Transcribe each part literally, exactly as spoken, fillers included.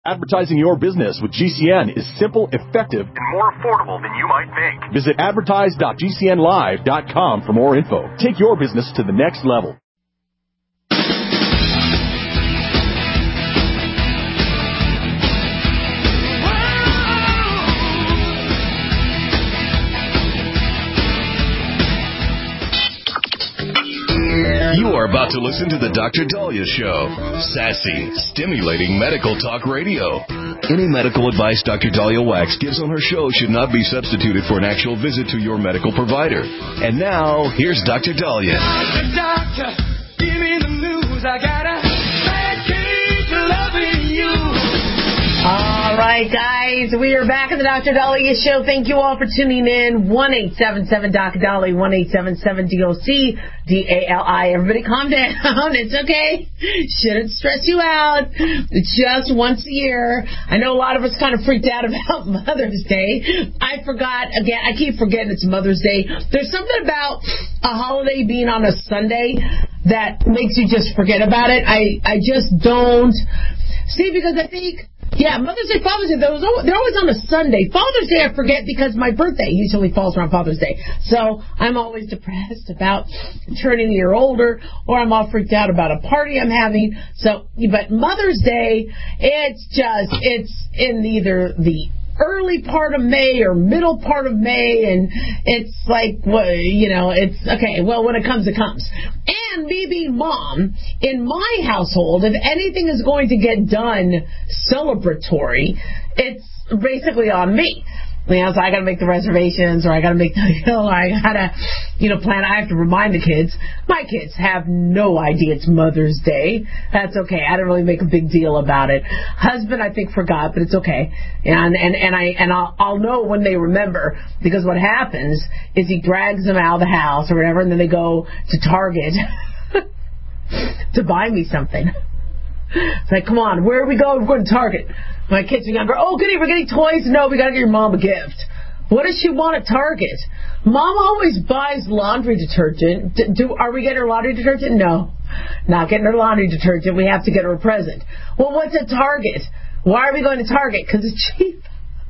Advertising your business with G C N is simple, effective, and more affordable than you might think. Visit advertise dot g c n live dot com for more info. Take your business to the next level. You are about to listen to the Doctor Dahlia Show. Sassy, stimulating medical talk radio. Any medical advice Doctor Dahlia Wax gives on her show should not be substituted for an actual visit to your medical provider. And now, here's Doctor Dahlia. Doctor, doctor, give me the news. I got a bad case of loving you. All right, guys, we are back in the Doctor Dahlia Show. Thank you all for tuning in. one eight seven seven Doctor Dahlia, one eight seven seven D O C D A L I. Everybody calm down. It's okay. Shouldn't stress you out. It's just once a year. I know a lot of us kind of freaked out about Mother's Day. I forgot, again, I keep forgetting it's Mother's Day. There's something about a holiday being on a Sunday that makes you just forget about it. I, I just don't. See, because I think... Yeah, Mother's Day, Father's Day, they're always on a Sunday. Father's Day I forget because my birthday usually falls around Father's Day. So I'm always depressed about turning a year older, or I'm all freaked out about a party I'm having. So, but Mother's Day, it's just, it's in either the early part of May or middle part of May, and it's like, well, you know, it's, okay, well, when it comes, it comes. And me being mom, in my household, if anything is going to get done celebratory, it's basically on me. You know, so I got to make the reservations, or I got to make the, you know, I got to, you know, plan. I have to remind the kids. My kids have no idea it's Mother's Day. That's okay. I don't really make a big deal about it. Husband, I think, forgot, but it's okay. And and and I and I'll I'll know when they remember, because what happens is he drags them out of the house or whatever, and then they go to Target to buy me something. It's like, come on, where are we going? We're going to Target. My kids are younger. Oh, goody, we're getting toys. No, we got to get your mom a gift. What does she want at Target? Mom always buys laundry detergent. Do, do Are we getting her laundry detergent? No, not getting her laundry detergent. We have to get her a present. Well, what's at Target? Why are we going to Target? Because it's cheap.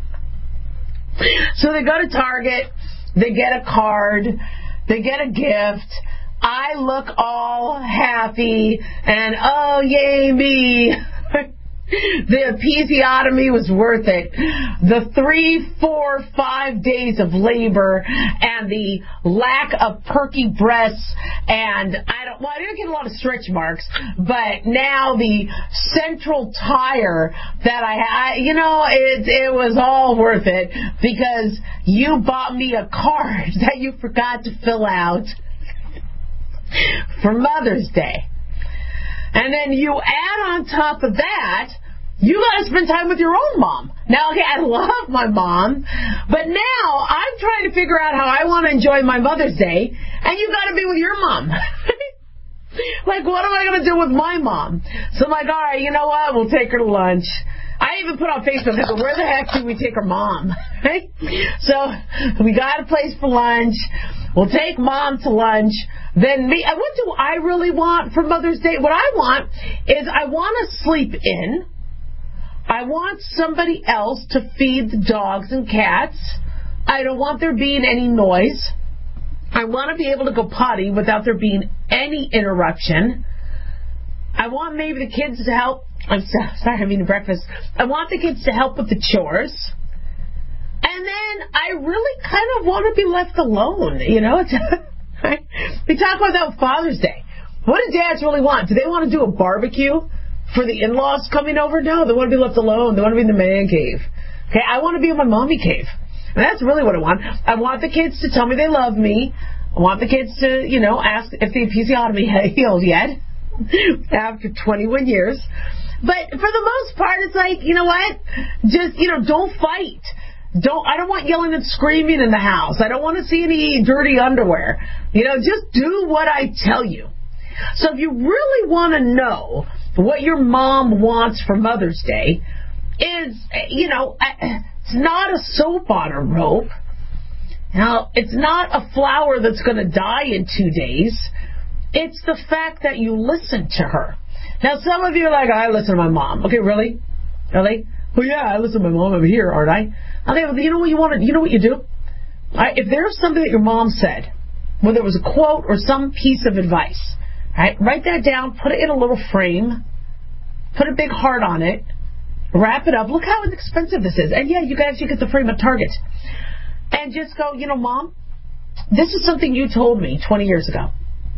So they go to Target. They get a card. They get a gift. I look all happy and, oh, yay me. The episiotomy was worth it. The three, four, five days of labor and the lack of perky breasts, and I don't, well, I didn't get a lot of stretch marks, but now the central tire that I had, you know, it, it was all worth it, because you bought me a card that you forgot to fill out for Mother's Day. And then you add on top of that, you got to spend time with your own mom. Now, okay, I love my mom, but now I'm trying to figure out how I want to enjoy my Mother's Day, and you got to be with your mom. Like, what am I going to do with my mom? So I'm like, all right, you know what? We'll take her to lunch. I even put on Facebook, I go, where the heck do we take our mom? Right? So we got a place for lunch. We'll take mom to lunch. Then me, what do I really want for Mother's Day? What I want is I want to sleep in. I want somebody else to feed the dogs and cats. I don't want there being any noise. I want to be able to go potty without there being any interruption. I want maybe the kids to help. I'm so, sorry, I'm eating breakfast. I want the kids to help with the chores. And then I really kind of want to be left alone. You know, it's, we talk about that with Father's Day. What do dads really want? Do they want to do a barbecue for the in-laws coming over? No, they want to be left alone. They want to be in the man cave. Okay, I want to be in my mommy cave. And that's really what I want. I want the kids to tell me they love me. I want the kids to, you know, ask if the episiotomy had healed yet after twenty-one years. But for the most part, it's like, you know what? Just, you know, don't fight. Don't. I don't want yelling and screaming in the house. I don't want to see any dirty underwear. You know, just do what I tell you. So if you really want to know what your mom wants for Mother's Day, is, you know, it's not a soap on a rope. Now, it's not a flower that's going to die in two days. It's the fact that you listen to her. Now, some of you are like, I listen to my mom. Okay, really? Are they? Well, yeah, I listen to my mom over here, aren't I? Okay, well, you know what you want to, you know what you do? Right, if there's something that your mom said, whether it was a quote or some piece of advice, right, write that down, put it in a little frame, put a big heart on it, wrap it up. Look how inexpensive this is. And yeah, you guys, you get the frame at Target. And just go, you know, Mom, this is something you told me twenty years ago.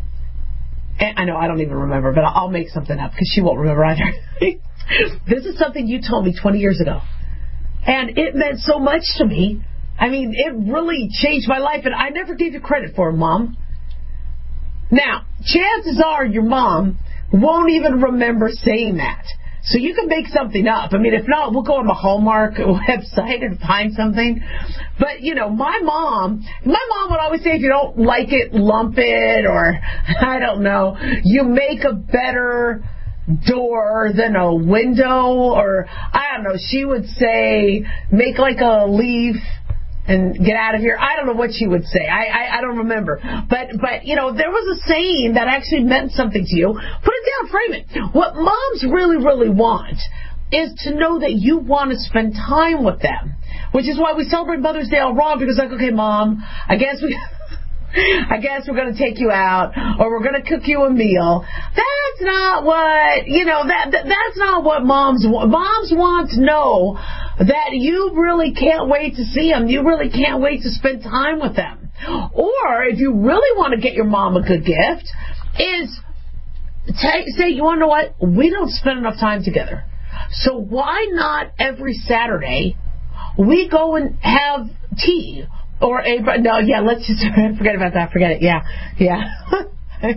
And I know I don't even remember, but I'll make something up because she won't remember either. This is something you told me twenty years ago. And it meant so much to me. I mean, it really changed my life, and I never gave you credit for it, Mom. Now, chances are your mom won't even remember saying that. So you can make something up. I mean, if not, we'll go on the Hallmark website and find something. But, you know, my mom, my mom would always say, if you don't like it, lump it, or, I don't know, you make a better door than a window, or, I don't know, she would say, make like a leaf and get out of here. I don't know what she would say. I, I I don't remember. But, but you know, there was a saying that actually meant something to you. Put it down, frame it. What moms really, really want is to know that you want to spend time with them, which is why we celebrate Mother's Day all wrong, because like, okay, Mom, I guess we... I guess we're going to take you out, or we're going to cook you a meal. That's not what, you know, that, that that's not what moms want. Moms want to know that you really can't wait to see them. You really can't wait to spend time with them. Or if you really want to get your mom a good gift, is t- say, you want to know what? We don't spend enough time together. So why not every Saturday we go and have tea? Or a, no, yeah, let's just forget about that. Forget it. Yeah, yeah.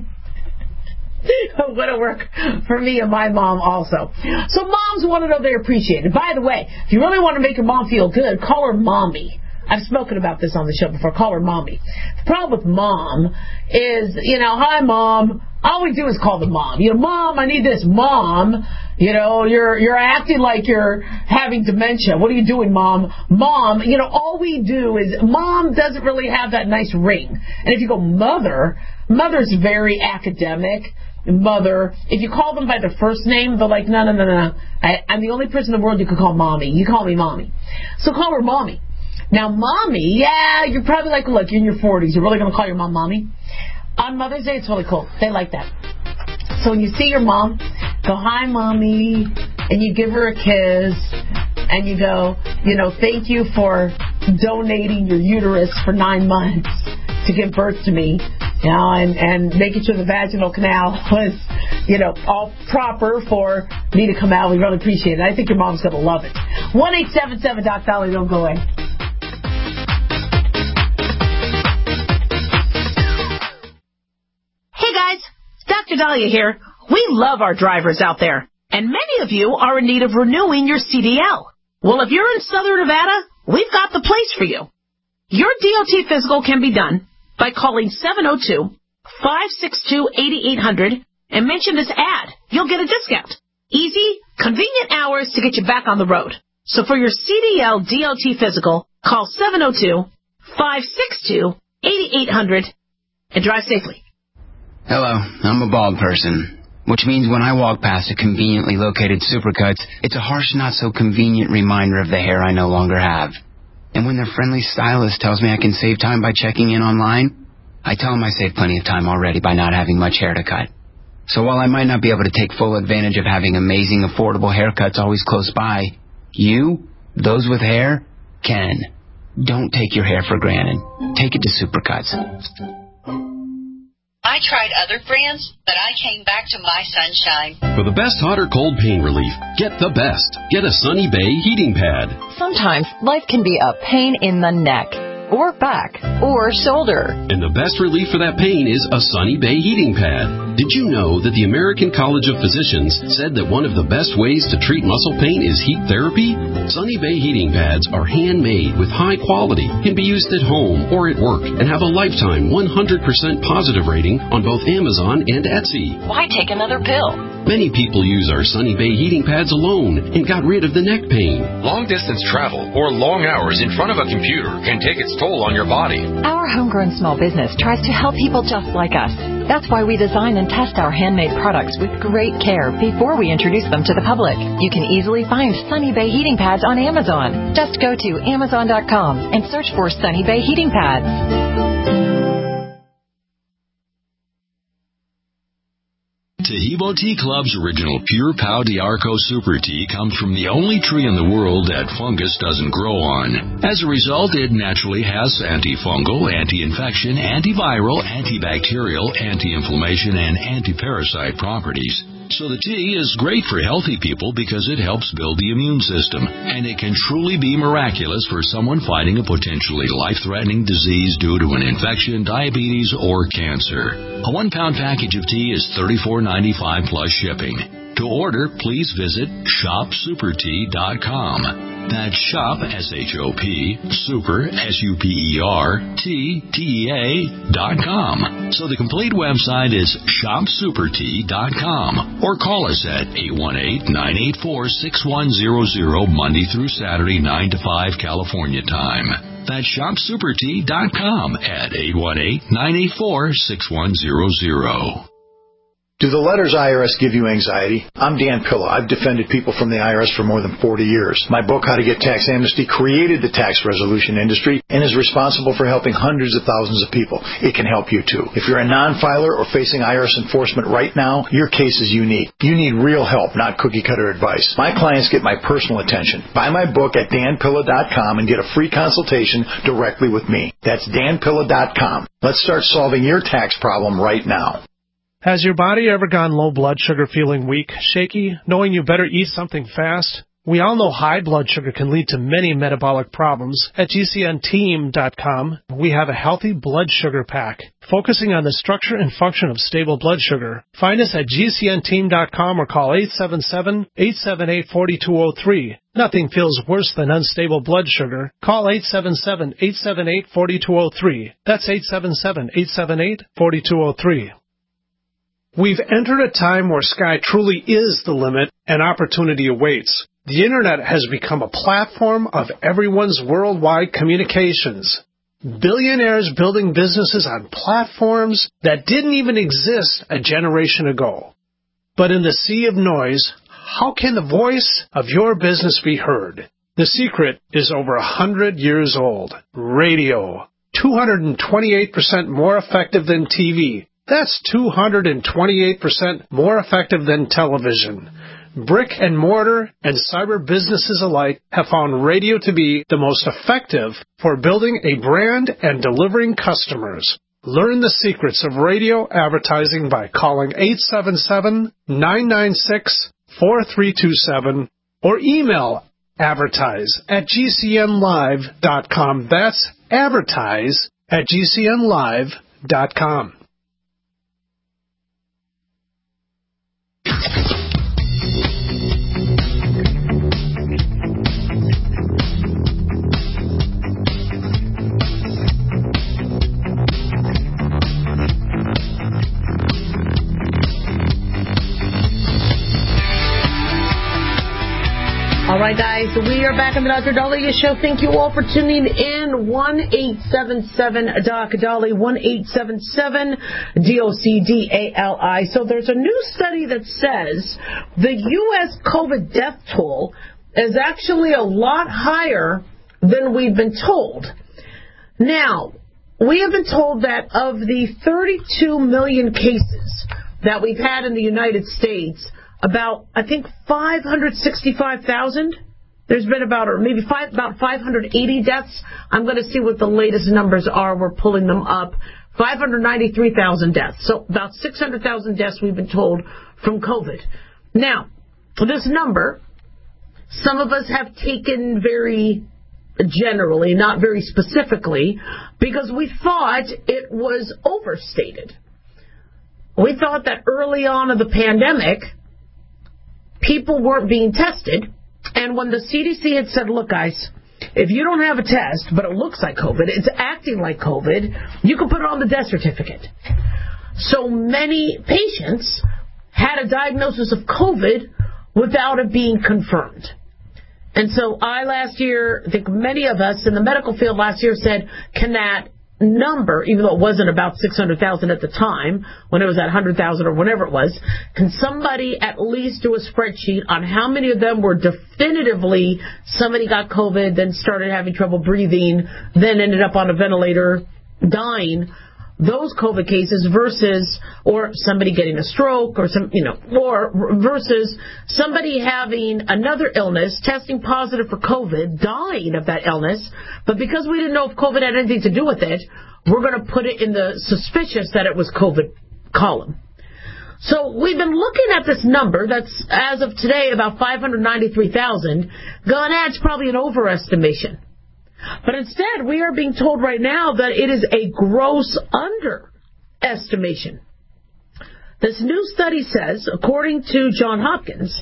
What'll work for me and my mom also. So moms want to know they're appreciated. By the way, if you really want to make your mom feel good, call her Mommy. I've spoken about this on the show before. Call her Mommy. The problem with Mom is, you know, hi, Mom. All we do is call them Mom. You know, Mom, I need this. Mom, you know, you're you're acting like you're having dementia. What are you doing, Mom? Mom, you know, all we do is, Mom doesn't really have that nice ring. And if you go Mother, Mother's very academic. Mother, if you call them by their first name, they're like, no, no, no, no. I, I'm the only person in the world you could call Mommy. You call me Mommy. So call her Mommy. Now, Mommy, yeah, you're probably like, look, you're in your forties. You're really going to call your mom Mommy? On Mother's Day, it's really cool. They like that. So when you see your mom, go, hi, Mommy, and you give her a kiss, and you go, you know, thank you for donating your uterus for nine months to give birth to me, you know, and, and making sure the vaginal canal was, you know, all proper for me to come out. We really appreciate it. I think your mom's going to love it. one eight seven seven Doc Dolly, don't go away. Hey guys, Doctor Dahlia here. We love our drivers out there, and many of you are in need of renewing your C D L. Well, if you're in Southern Nevada, we've got the place for you. Your D O T physical can be done by calling seven oh two, five six two, eight eight hundred and mention this ad. You'll get a discount. Easy, convenient hours to get you back on the road. So for your C D L D O T physical, call seven oh two, five six two, eight eight hundred and drive safely. Hello, I'm a bald person, which means when I walk past a conveniently located Supercuts, it's a harsh, not-so-convenient reminder of the hair I no longer have. And when their friendly stylist tells me I can save time by checking in online, I tell them I saved plenty of time already by not having much hair to cut. So while I might not be able to take full advantage of having amazing, affordable haircuts always close by, you, those with hair, can. Don't take your hair for granted. Take it to Supercuts. I tried other brands, but I came back to My Sunshine. For the best hot or cold pain relief, get the best. Get a Sunny Bay heating pad. Sometimes life can be a pain in the neck, or back, or shoulder. And the best relief for that pain is a Sunny Bay heating pad. Did you know that the American College of Physicians said that one of the best ways to treat muscle pain is heat therapy? Sunny Bay heating pads are handmade with high quality, can be used at home or at work, and have a lifetime one hundred percent positive rating on both Amazon and Etsy. Why take another pill? Many people use our Sunny Bay heating pads alone and got rid of the neck pain. Long-distance travel or long hours in front of a computer can take its toll on your body. Our homegrown small business tries to help people just like us. That's why we design and test our handmade products with great care before we introduce them to the public. You can easily find Sunny Bay heating pads on Amazon. Just go to amazon dot com and search for Sunny Bay heating pads. Taheebo Tea Club's original Pure Pau d'Arco Super Tea comes from the only tree in the world that fungus doesn't grow on. As a result, it naturally has antifungal, anti-infection, antiviral, antibacterial, anti-inflammation, and anti-parasite properties. So the tea is great for healthy people because it helps build the immune system, and it can truly be miraculous for someone fighting a potentially life-threatening disease due to an infection, diabetes, or cancer. A one-pound package of tea is thirty-four ninety-five plus shipping. To order, please visit shop super tea dot com. That's shop, S H O P, super, S U P E R, T, T E A, dot com. So the complete website is shop super tea dot com. Or call us at eight one eight, nine eight four, six one zero zero, Monday through Saturday, nine to five, California time. That's shop super tea dot com at eight one eight, nine eight four, six one zero zero. Do the letters I R S give you anxiety? I'm Dan Pilla. I've defended people from the I R S for more than forty years. My book, How to Get Tax Amnesty, created the tax resolution industry and is responsible for helping hundreds of thousands of people. It can help you, too. If you're a non-filer or facing I R S enforcement right now, your case is unique. You need real help, not cookie-cutter advice. My clients get my personal attention. Buy my book at dan pilla dot com and get a free consultation directly with me. That's dan pilla dot com. Let's start solving your tax problem right now. Has your body ever gone low blood sugar, feeling weak, shaky, knowing you better eat something fast? We all know high blood sugar can lead to many metabolic problems. At G C N team dot com, we have a healthy blood sugar pack, focusing on the structure and function of stable blood sugar. Find us at G C N team dot com or call eight seven seven, eight seven eight, four two zero three. Nothing feels worse than unstable blood sugar. Call eight seven seven, eight seven eight, four two zero three. That's eight seven seven, eight seven eight, four two zero three. We've entered a time where sky truly is the limit and opportunity awaits. The Internet has become a platform of everyone's worldwide communications. Billionaires building businesses on platforms that didn't even exist a generation ago. But in the sea of noise, how can the voice of your business be heard? The secret is over a hundred years old. Radio. two hundred twenty-eight percent more effective than T V. That's two hundred twenty-eight percent more effective than television. Brick and mortar and cyber businesses alike have found radio to be the most effective for building a brand and delivering customers. Learn the secrets of radio advertising by calling eight seven seven, nine nine six, four three two seven or email advertise at G C N live dot com. That's advertise at G C N live dot com. All right, guys, we are back on the Doctor Daliah Show. Thank you all for tuning in. one eight seven seven D O C Dolly, one eight seven seven D O C D A L I. So there's a new study that says the U S COVID death toll is actually a lot higher than we've been told. Now, we have been told that of the thirty-two million cases that we've had in the United States, about, I think, five hundred sixty-five thousand. There's been about, or maybe five, about five hundred eighty deaths. I'm going to see what the latest numbers are. We're pulling them up. five hundred ninety-three thousand deaths. So about six hundred thousand deaths we've been told from COVID. Now, this number, some of us have taken very generally, not very specifically, because we thought it was overstated. We thought that early on in the pandemic, people weren't being tested, and when the C D C had said, look, guys, if you don't have a test, but it looks like COVID, it's acting like COVID, you can put it on the death certificate. So many patients had a diagnosis of COVID without it being confirmed. And so I last year, I think many of us in the medical field last year said, can that number, even though it wasn't about six hundred thousand at the time, when it was at one hundred thousand or whatever it was, can somebody at least do a spreadsheet on how many of them were definitively somebody got COVID, then started having trouble breathing, then ended up on a ventilator, dying, those COVID cases versus, or somebody getting a stroke, or some, you know, or versus somebody having another illness, testing positive for COVID, dying of that illness, but because we didn't know if COVID had anything to do with it, we're going to put it in the suspicious that it was COVID column. So we've been looking at this number that's, as of today, about five hundred ninety-three thousand. Going, ah, it's probably an overestimation. But instead, we are being told right now that it is a gross underestimation. This new study says, according to Johns Hopkins,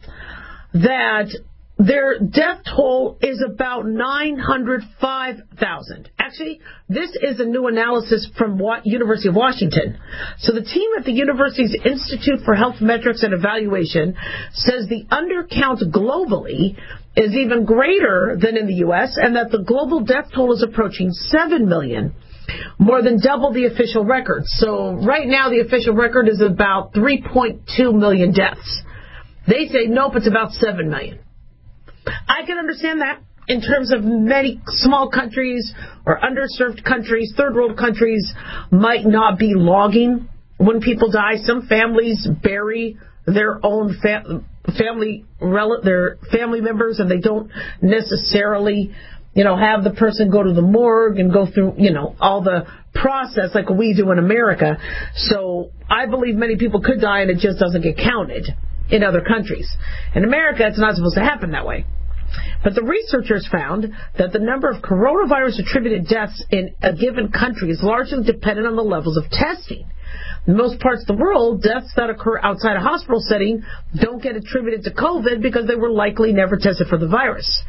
that their death toll is about nine hundred five thousand. Actually, this is a new analysis from University of Washington. So the team at the university's Institute for Health Metrics and Evaluation says the undercount globally is even greater than in the U S, and that the global death toll is approaching seven million, more than double the official record. So right now the official record is about three point two million deaths. They say, nope, it's about seven million. I can understand that in terms of many small countries or underserved countries, third world countries might not be logging when people die. Some families bury their own fa- family rel- their family members, and they don't necessarily, you know, have the person go to the morgue and go through, you know, all the process like we do in America. So I believe many people could die and it just doesn't get counted in other countries. In America, it's not supposed to happen that way. But the researchers found that the number of coronavirus-attributed deaths in a given country is largely dependent on the levels of testing. In most parts of the world, deaths that occur outside a hospital setting don't get attributed to COVID because they were likely never tested for the virus.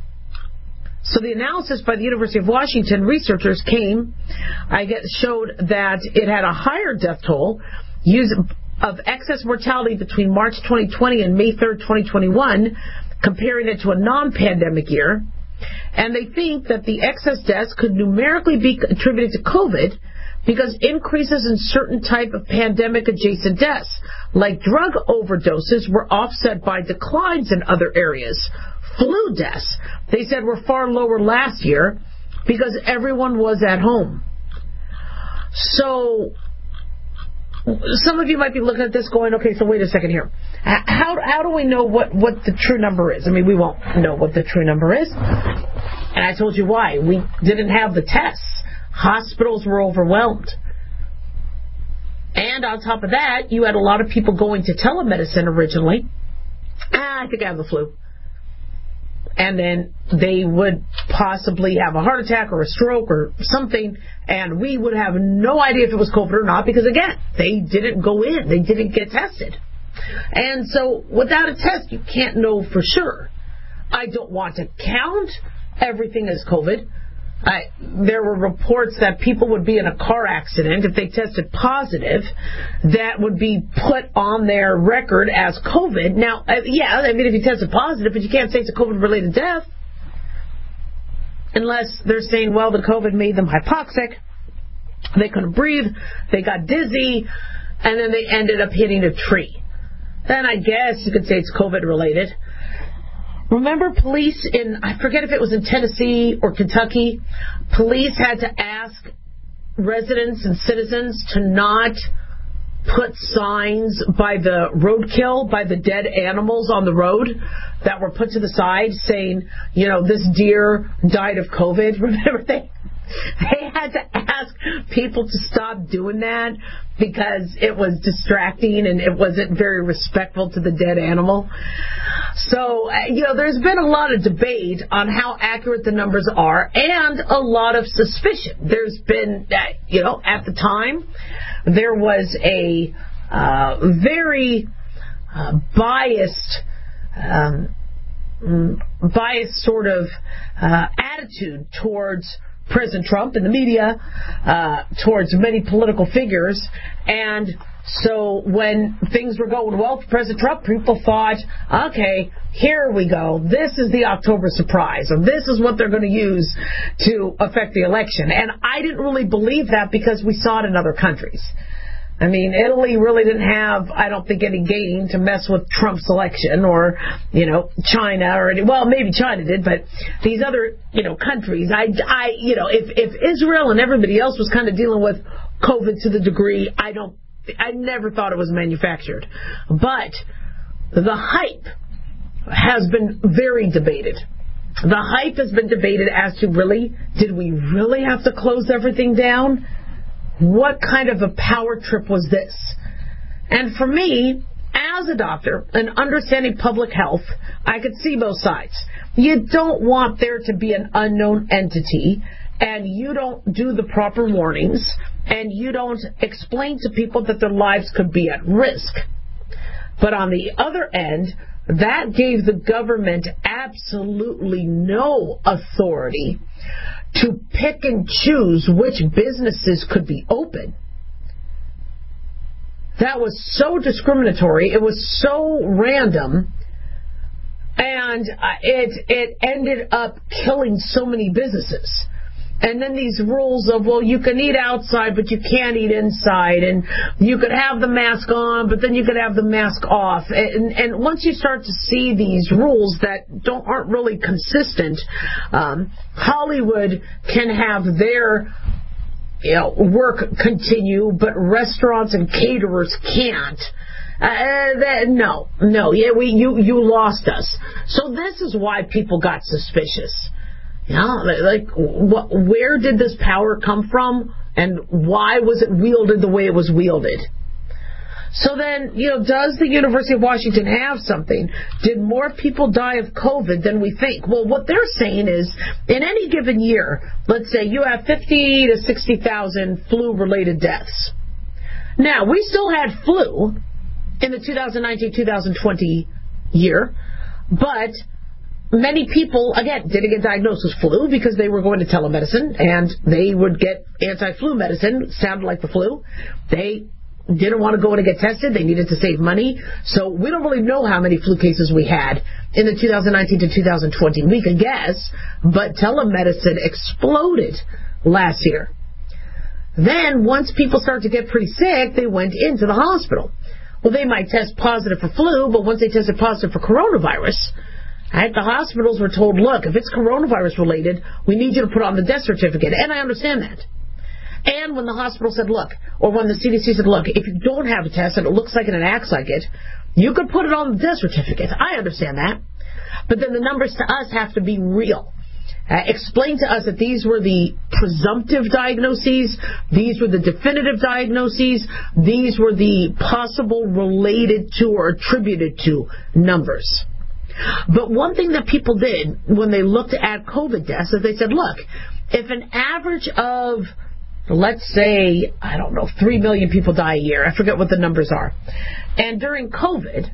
So the analysis by the University of Washington researchers came, I guess, showed that it had a higher death toll of excess mortality between March twenty twenty and May third, twenty twenty-one, comparing it to a non-pandemic year. And they think that the excess deaths could numerically be attributed to COVID because increases in certain type of pandemic-adjacent deaths, like drug overdoses, were offset by declines in other areas. Flu deaths, they said, were far lower last year because everyone was at home. So some of you might be looking at this going, okay, so wait a second here. How how do we know what, what the true number is? I mean, we won't know what the true number is. And I told you why. We didn't have the tests. Hospitals were overwhelmed. And on top of that, you had a lot of people going to telemedicine originally. Ah, I think I have the flu. And then they would possibly have a heart attack or a stroke or something, and we would have no idea if it was COVID or not because, again, they didn't go in. They didn't get tested. And so without a test, you can't know for sure. I don't want to count everything as COVID. I, there were reports that people would be in a car accident if they tested positive. That would be put on their record as COVID. Now, uh, yeah, I mean, if you tested positive, but you can't say it's a COVID-related death unless they're saying, well, the COVID made them hypoxic, they couldn't breathe, they got dizzy, and then they ended up hitting a tree. Then I guess you could say it's COVID-related. Remember police in, I forget if it was in Tennessee or Kentucky, police had to ask residents and citizens to not put signs by the roadkill, by the dead animals on the road that were put to the side saying, you know, this deer died of COVID. Remember they They had to ask people to stop doing that because it was distracting and it wasn't very respectful to the dead animal. So, you know, there's been a lot of debate on how accurate the numbers are and a lot of suspicion. There's been, you know, at the time, there was a uh, very uh, biased um, biased sort of uh, attitude towards President Trump and the media, uh, towards many political figures, and So when things were going well for President Trump, people thought, okay, here we go. This is the October surprise, or this is what they're going to use to affect the election. And I didn't really believe that because we saw it in other countries. I mean, Italy really didn't have, I don't think, any gain to mess with Trump's election, or, you know, China, or, any, well, maybe China did, but these other, you know, countries, I, I, you know, if, if Israel and everybody else was kind of dealing with COVID to the degree, I don't, I never thought it was manufactured. But the hype has been very debated. The hype has been debated as to, really, did we really have to close everything down? What kind of a power trip was this? And for me, as a doctor and understanding public health, I could see both sides. You don't want there to be an unknown entity, and you don't do the proper warnings, and you don't explain to people that their lives could be at risk. But on the other end, that gave the government absolutely no authority to pick and choose which businesses could be open. That was so discriminatory. It was so random. And it it ended up killing so many businesses. And then these rules of, well, you can eat outside, but you can't eat inside. And you could have the mask on, but then you could have the mask off. And, and once you start to see these rules that don't aren't really consistent, um, Hollywood can have their, you know, work continue, but restaurants and caterers can't. Uh, that, no, no, yeah, we you you lost us. So this is why people got suspicious. You know, like, what, where did this power come from, and why was it wielded the way it was wielded? So then, you know, does the University of Washington have something? Did more people die of COVID than we think? Well, what they're saying is, in any given year, let's say you have fifty to sixty thousand flu-related deaths. Now, we still had flu in the two thousand nineteen two thousand twenty year, but many people, again, didn't get diagnosed with flu because they were going to telemedicine, and they would get anti-flu medicine, sounded like the flu. They didn't want to go in and get tested. They needed to save money. So we don't really know how many flu cases we had in the two thousand nineteen to two thousand twenty. We can guess, but telemedicine exploded last year. Then, once people started to get pretty sick, they went into the hospital. Well, they might test positive for flu, but once they tested positive for coronavirus, at the hospitals were told, look, if it's coronavirus related, we need you to put on the death certificate. And I understand that. And when the hospital said, look, or when the C D C said, look, if you don't have a test and it looks like it and acts like it, you could put it on the death certificate. I understand that. But then the numbers to us have to be real. Uh, explain to us that these were the presumptive diagnoses, these were the definitive diagnoses, these were the possible related to or attributed to numbers. But one thing that people did when they looked at COVID deaths is they said, look, if an average of, let's say, I don't know, three million people die a year, I forget what the numbers are, and during COVID,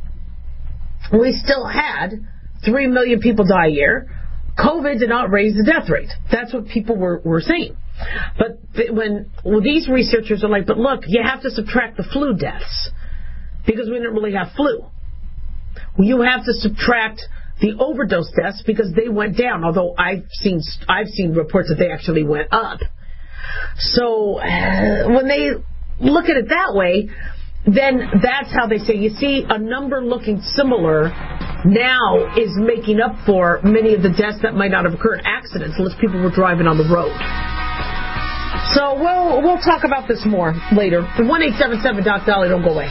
we still had three million people die a year, COVID did not raise the death rate. That's what people were, were saying. But when well, these researchers are like, but look, you have to subtract the flu deaths because we didn't really have flu. You have to subtract the overdose deaths because they went down, although I've seen I've seen reports that they actually went up. So uh, when they look at it that way, then that's how they say, you see, a number looking similar now is making up for many of the deaths that might not have occurred, accidents, unless people were driving on the road. So we'll, we'll talk about this more later. one eight seven seven Doc Dolly, don't go away.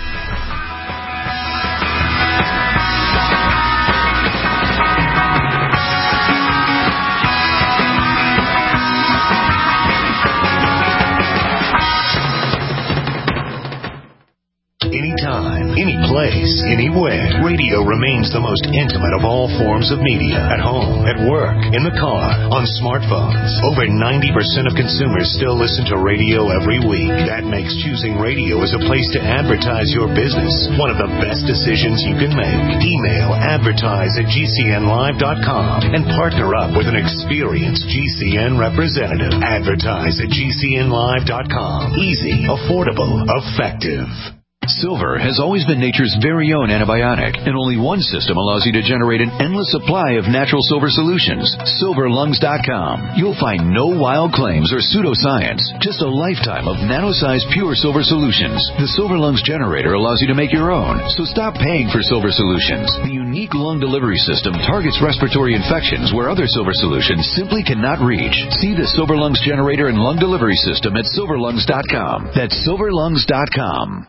Anytime, any place, anywhere, radio remains the most intimate of all forms of media. At home, at work, in the car, on smartphones. Over ninety percent of consumers still listen to radio every week. That makes choosing radio as a place to advertise your business one of the best decisions you can make. Email advertise at G C N live dot com and partner up with an experienced G C N representative. Advertise at G C N live dot com. Easy, affordable, effective. Silver has always been nature's very own antibiotic, and only one system allows you to generate an endless supply of natural silver solutions. silver lungs dot com. You'll find no wild claims or pseudoscience, just a lifetime of nano-sized pure silver solutions. The Silver Lungs generator allows you to make your own, so stop paying for silver solutions. The unique lung delivery system targets respiratory infections where other silver solutions simply cannot reach. See the Silver Lungs generator and lung delivery system at silver lungs dot com. That's silver lungs dot com.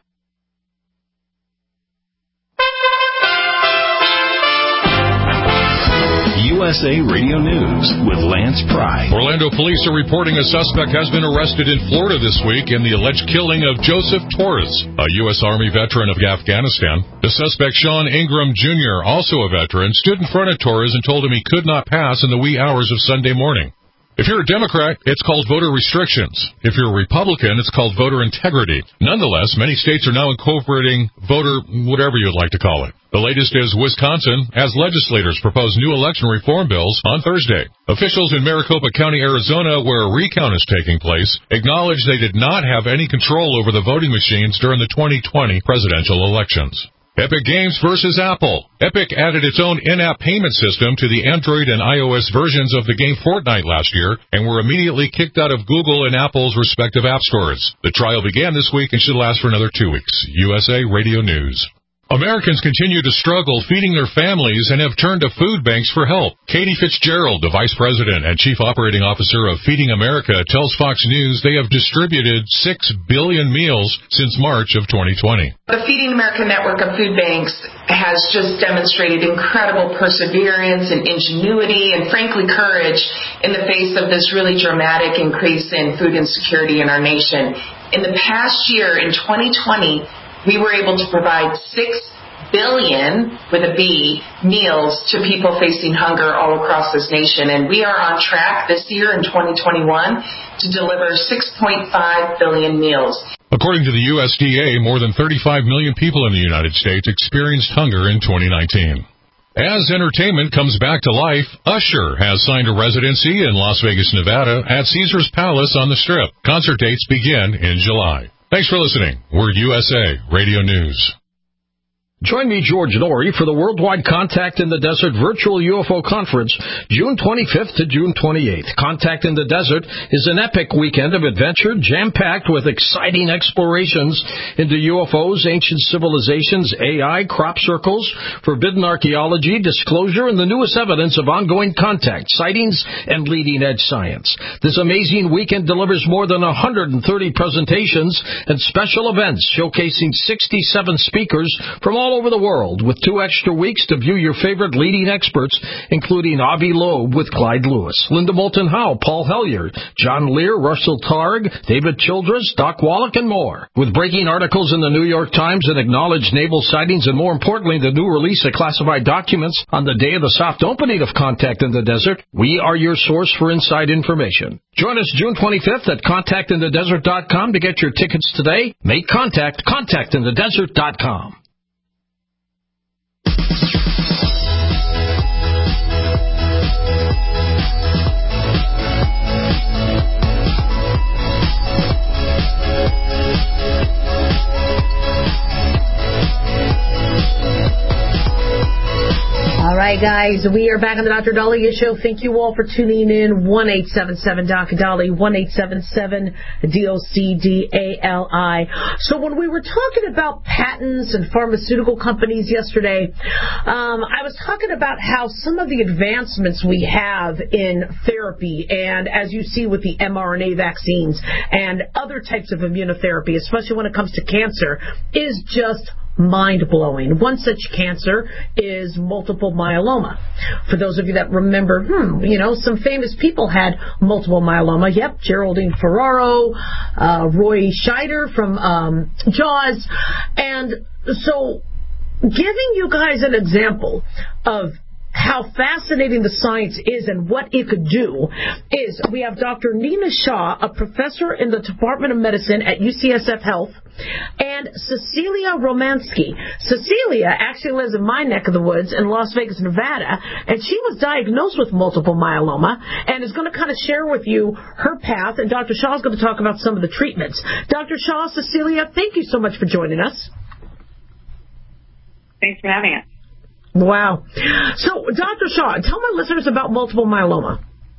U S A Radio News with Lance Pry. Orlando police are reporting a suspect has been arrested in Florida this week in the alleged killing of Joseph Torres, a U S Army veteran of Afghanistan. The suspect, Sean Ingram Junior, also a veteran, stood in front of Torres and told him he could not pass in the wee hours of Sunday morning. If you're a Democrat, it's called voter restrictions. If you're a Republican, it's called voter integrity. Nonetheless, many states are now incorporating voter whatever you'd like to call it. The latest is Wisconsin, as legislators propose new election reform bills on Thursday. Officials in Maricopa County, Arizona, where a recount is taking place, acknowledge they did not have any control over the voting machines during the twenty twenty presidential elections. Epic Games versus Apple. Epic added its own in-app payment system to the Android and iOS versions of the game Fortnite last year and were immediately kicked out of Google and Apple's respective app stores. The trial began this week and should last for another two weeks. U S A Radio News. Americans continue to struggle feeding their families and have turned to food banks for help. Katie Fitzgerald, the Vice President and Chief Operating Officer of Feeding America, tells Fox News they have distributed six billion meals since March of twenty twenty. The Feeding America network of food banks has just demonstrated incredible perseverance and ingenuity and, frankly, courage in the face of this really dramatic increase in food insecurity in our nation. In the past year, in twenty twenty, we were able to provide six billion, with a B, meals to people facing hunger all across this nation. And we are on track this year in twenty twenty-one to deliver six point five billion meals. According to the U S D A, more than thirty-five million people in the United States experienced hunger in twenty nineteen. As entertainment comes back to life, Usher has signed a residency in Las Vegas, Nevada at Caesars Palace on the Strip. Concert dates begin in July. Thanks for listening. We're U S A Radio News. Join me, George Norrie, for the Worldwide Contact in the Desert Virtual U F O Conference, June twenty-fifth to June twenty-eighth. Contact in the Desert is an epic weekend of adventure, jam-packed with exciting explorations into U F Os, ancient civilizations, A I, crop circles, forbidden archaeology, disclosure, and the newest evidence of ongoing contact, sightings, and leading-edge science. This amazing weekend delivers more than one hundred thirty presentations and special events showcasing sixty-seven speakers from all over the world, with two extra weeks to view your favorite leading experts, including Avi Loeb with Clyde Lewis, Linda Moulton Howe, Paul Hellyer, John Lear, Russell Targ, David Childress, Doc Wallach, and more. With breaking articles in the New York Times and acknowledged naval sightings, and more importantly, the new release of classified documents on the day of the soft opening of Contact in the Desert, we are your source for inside information. Join us June twenty-fifth at contact in the desert dot com to get your tickets today. Make contact, contact in the desert dot com. All right, guys, we are back on the Doctor Dahlia Show. Thank you all for tuning in. one eight seven seven D O C Dali, one eight seven seven D O C D A L I. So when we were talking about patents and pharmaceutical companies yesterday, um, I was talking about how some of the advancements we have in therapy, and as you see with the mRNA vaccines and other types of immunotherapy, especially when it comes to cancer, is just mind-blowing. One such cancer is multiple myeloma. For those of you that remember, hmm, you know, some famous people had multiple myeloma. Yep, Geraldine Ferraro, uh, Roy Scheider from um, Jaws. And so giving you guys an example of how fascinating the science is and what it could do is we have Doctor Nina Shah, a professor in the Department of Medicine at U C S F Health, and Cecilia Romansky. Cecilia actually lives in my neck of the woods in Las Vegas, Nevada, and she was diagnosed with multiple myeloma and is going to kind of share with you her path, and Doctor Shah is going to talk about some of the treatments. Doctor Shah, Cecilia, thank you so much for joining us. Thanks for having us. Wow. So, Doctor Shaw, tell my listeners about multiple myeloma.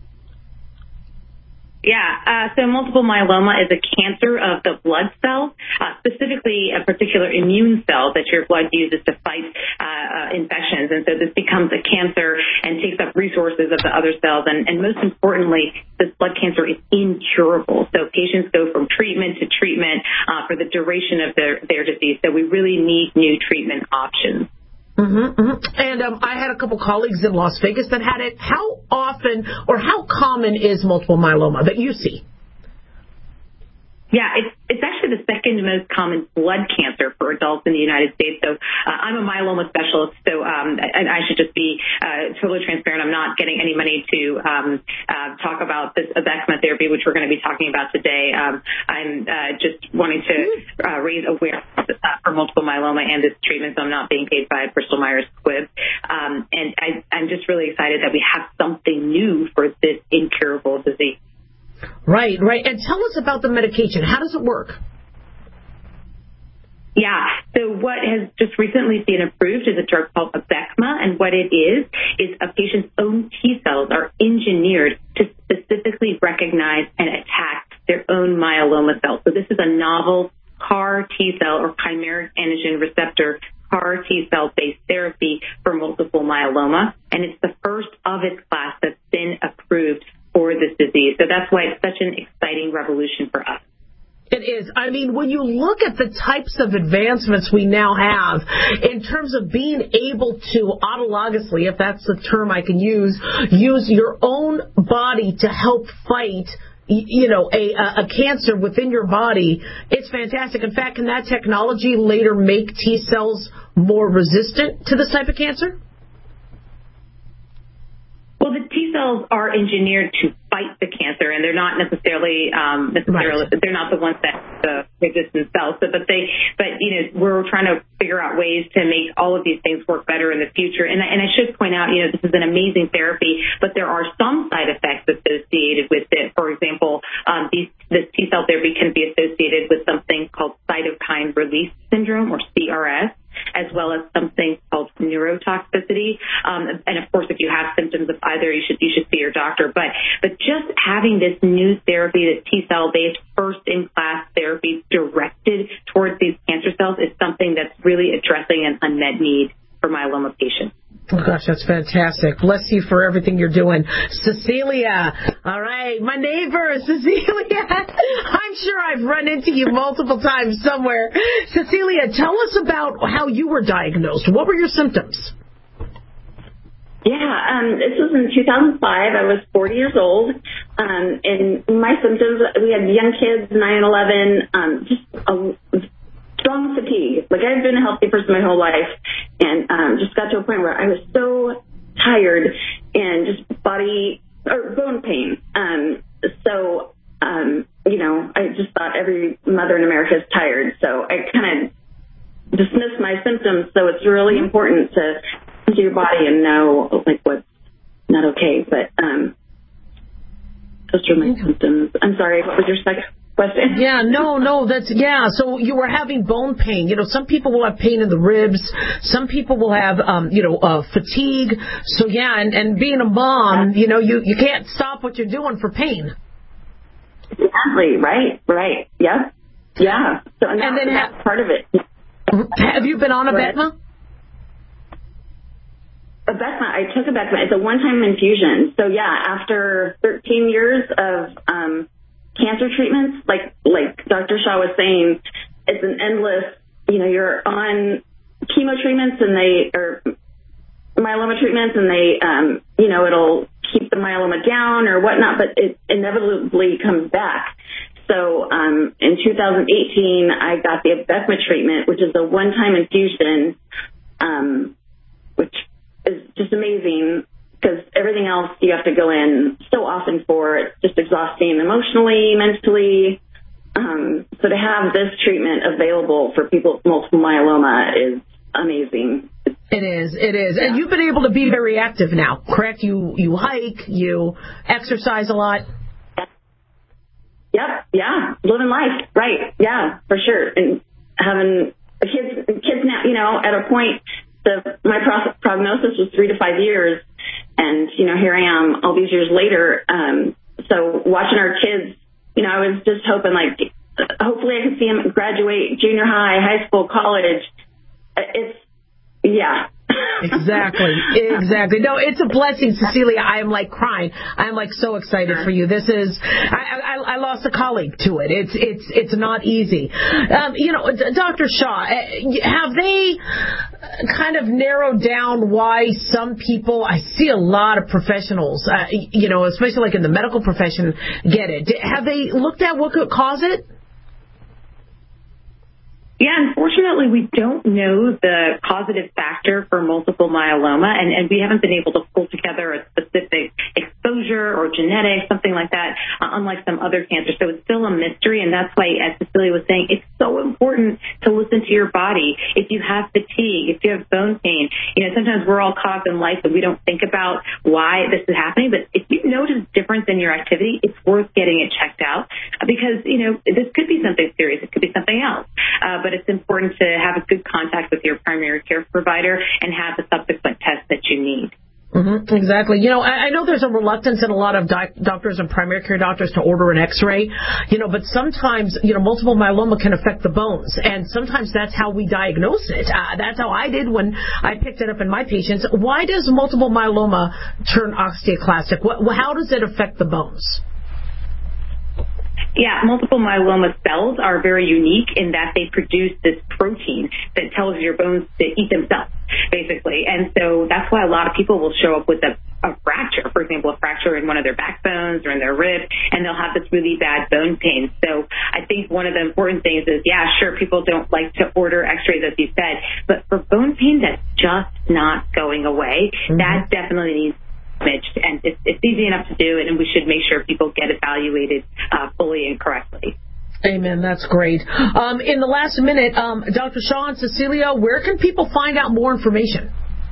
Yeah, uh, so multiple myeloma is a cancer of the blood cells, uh, specifically a particular immune cell that your blood uses to fight uh, uh, infections. And so this becomes a cancer and takes up resources of the other cells. And, and most importantly, this blood cancer is incurable. So patients go from treatment to treatment uh, for the duration of their, their disease. So we really need new treatment options. Mm-hmm, mm-hmm. And um, I had a couple colleagues in Las Vegas that had it. How often or how common is multiple myeloma that you see? Yeah, it's it's actually the second most common blood cancer for adults in the United States. So uh, I'm a myeloma specialist, so um, and I should just be uh, totally transparent. I'm not getting any money to um, uh, talk about this Abecma therapy, which we're going to be talking about today. Um, I'm uh, just wanting to uh, raise awareness uh, for multiple myeloma and this treatment, so I'm not being paid by Bristol Myers Squibb. Um, and I, I'm just really excited that we have something new for this incurable disease. Right, right. And tell us about the medication. How does it work? Yeah, so what has just recently been approved is a drug called Abecma, and what it is, is a patient's own T cells are engineered to specifically recognize and attack their own myeloma cells. So this is a novel C A R T cell or chimeric antigen receptor C A R T cell-based therapy for multiple myeloma, and it's the first of its class that's been approved for this disease. So that's why it's such an exciting revolution for us. It is. I mean, when you look at the types of advancements we now have in terms of being able to autologously, if that's the term I can use, use your own body to help fight, you know, a, a cancer within your body, it's fantastic. In fact, can that technology later make T cells more resistant to this type of cancer? Well, the T cells are engineered to fight the cancer, and they're not necessarily um, necessarily right. They're not the ones that the resistant cells. So, but they, but you know, we're trying to figure out ways to make all of these things work better in the future. And, and I should point out, you know, this is an amazing therapy, but there are some side effects associated with it. For example, um, these, this T cell therapy can be associated with something called cytokine release syndrome, or C R S, as well as something called neurotoxicity. Um, and of course, if you have symptoms of either, you should you should see your doctor. But but just having this new therapy, this T cell based first in class therapy directed towards these cancer cells, is something that's really addressing an unmet need for myeloma patients. Oh, gosh, that's fantastic. Bless you for everything you're doing. Cecilia. All right. My neighbor, Cecilia. I'm sure I've run into you multiple times somewhere. Cecilia, tell us about how you were diagnosed. What were your symptoms? Yeah, um, this was in two thousand five. I was forty years old. Um, and my symptoms, we had young kids, nine and eleven, um, just a strong fatigue. Like, I've been a healthy person my whole life, and um, just got to a point where I was so tired and just body or bone pain. Um, so, um, you know, I just thought every mother in America is tired. So I kind of dismissed my symptoms. So it's really important to listen to your body and know, like, what's not okay. But um, those are my symptoms. I'm sorry, what was your second question? Yeah, no, no, that's, yeah, so you were having bone pain. You know, some people will have pain in the ribs. Some people will have, um, you know, uh, fatigue. So, yeah, and, and being a mom, you know, you, you can't stop what you're doing for pain. Exactly, right, right, yeah, yeah. So, and, and then that's ha- part of it. Have you been on Abecma? Abecma, I took Abecma. It's a one-time infusion. So, yeah, after thirteen years of um, cancer treatments, like like Doctor Shaw was saying, it's an endless, you know, you're on chemo treatments and they, or myeloma treatments, and they, um, you know, it'll keep the myeloma down or whatnot, but it inevitably comes back. So um, in two thousand eighteen, I got the Abecma treatment, which is a one-time infusion, um, which is just amazing, because everything else you have to go in so often for. It's just exhausting emotionally, mentally. Um, so to have this treatment available for people with multiple myeloma is amazing. It is, it is. Yeah. And you've been able to be very active now, correct? You you hike, you exercise a lot. Yep, yeah, living life, right, yeah, for sure. And having kids, kids now, you know, at a point, the my pro- prognosis was three to five years, and you know, here I am all these years later. Um, so watching our kids, you know, I was just hoping like, hopefully I could see them graduate junior high, high school, college. It's yeah. Exactly, exactly. No, it's a blessing, Cecilia. I am like crying. I am like so excited for you. This is, I, I, I lost a colleague to it. It's, it's, it's not easy. Um, you know, Doctor Shaw, have they kind of narrowed down why some people? I see a lot of professionals, uh, you know, especially like in the medical profession, get it. Have they looked at what could cause it? Yeah, unfortunately, we don't know the causative factor for multiple myeloma, and, and we haven't been able to pull together a specific exposure or genetics, something like that, uh, unlike some other cancers. So it's still a mystery, and that's why, as Cecilia was saying, it's so important to listen to your body. If you have fatigue, if you have bone pain, you know, sometimes we're all caught up in life and we don't think about why this is happening, but if you notice difference in your activity, it's worth getting it checked out because, you know, this could be something serious. It could be something else. Uh, but it's important to have a good contact with your primary care provider and have the subsequent tests that you need. Mm-hmm, exactly. You know, I, I know there's a reluctance in a lot of doc- doctors and primary care doctors to order an X-ray, you know, but sometimes, you know, multiple myeloma can affect the bones, and sometimes that's how we diagnose it. Uh, that's how I did when I picked it up in my patients. Why does multiple myeloma turn osteoclastic? What, how does it affect the bones? Yeah, multiple myeloma cells are very unique in that they produce this protein that tells your bones to eat themselves, basically. And so that's why a lot of people will show up with a, a fracture, for example, a fracture in one of their backbones or in their rib, and they'll have this really bad bone pain. So I think one of the important things is, yeah, sure, people don't like to order x-rays, as you said, but for bone pain that's just not going away, mm-hmm. that definitely needs and it's, it's easy enough to do, and we should make sure people get evaluated uh, fully and correctly. Amen. That's great. Um, in the last minute, um, Doctor Shaw and Cecilia, where can people find out more information?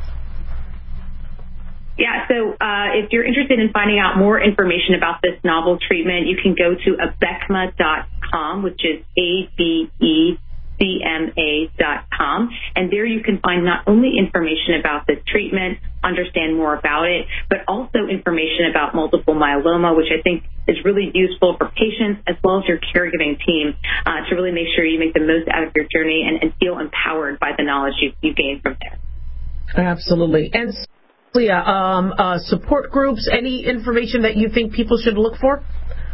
Yeah, so uh, if you're interested in finding out more information about this novel treatment, you can go to abecma dot com, which is A B E C M A dot com, and there you can find not only information about the treatment, understand more about it, but also information about multiple myeloma, which I think is really useful for patients as well as your caregiving team uh, to really make sure you make the most out of your journey and, and feel empowered by the knowledge you, you gain from there. Absolutely. And Leah, um, uh, support groups, any information that you think people should look for?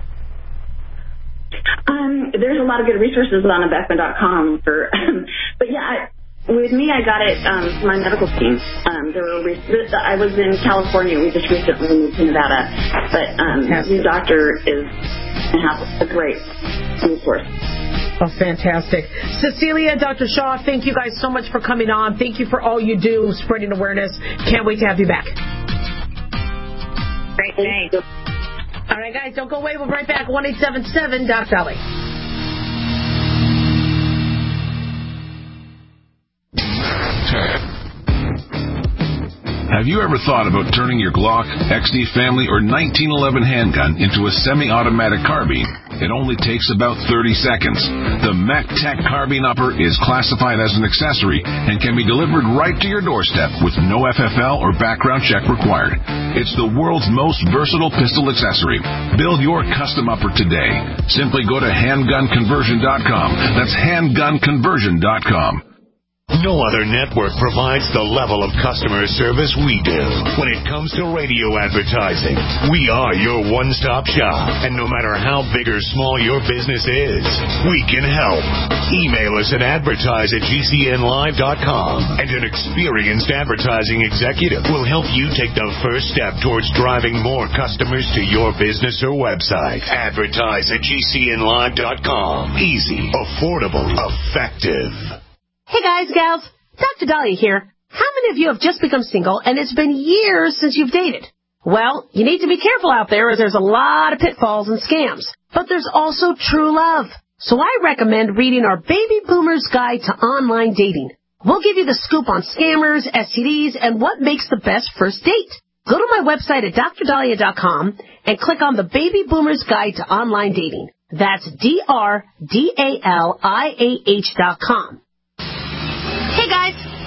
Um, there's a lot of good resources on abecma dot com for, um, but yeah, I, with me, I got it um, from my medical team. Um, there were re- I was in California. We just recently moved to Nevada, but um, your doctor is a great resource. Oh, fantastic. Cecilia, Doctor Shaw, thank you guys so much for coming on. Thank you for all you do, spreading awareness. Can't wait to have you back. Great, thanks. All right, guys, don't go away. We'll be right back. one eight seven seven Doc Dolly. Have you ever thought about turning your Glock, X D Family, or nineteen eleven handgun into a semi-automatic carbine? It only takes about thirty seconds. The MacTech Carbine Upper is classified as an accessory and can be delivered right to your doorstep with no F F L or background check required. It's the world's most versatile pistol accessory. Build your custom upper today. Simply go to handgun conversion dot com. That's handgun conversion dot com. No other network provides the level of customer service we do. When it comes to radio advertising, we are your one-stop shop. And no matter how big or small your business is, we can help. Email us at advertise at G C N live dot com, and an experienced advertising executive will help you take the first step towards driving more customers to your business or website. Advertise at G C N live dot com. Easy, affordable, effective. Hey guys, gals, Doctor Dahlia here. How many of you have just become single and it's been years since you've dated? Well, you need to be careful out there as there's a lot of pitfalls and scams. But there's also true love. So I recommend reading our Baby Boomer's Guide to Online Dating. We'll give you the scoop on scammers, S T Ds, and what makes the best first date. Go to my website at dr dahlia dot com and click on the Baby Boomer's Guide to Online Dating. That's D R D A L I A H dot com. Hey guys, Doctor